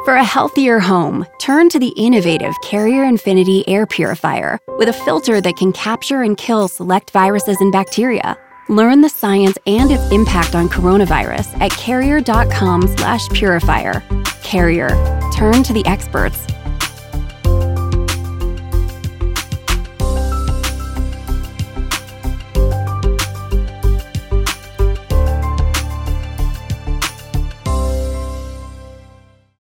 For a healthier home, turn to the innovative Carrier Infinity Air Purifier with a filter that can capture and kill select viruses and bacteria. Learn the science and its impact on coronavirus at carrier.com/purifier. Carrier. Turn to the experts.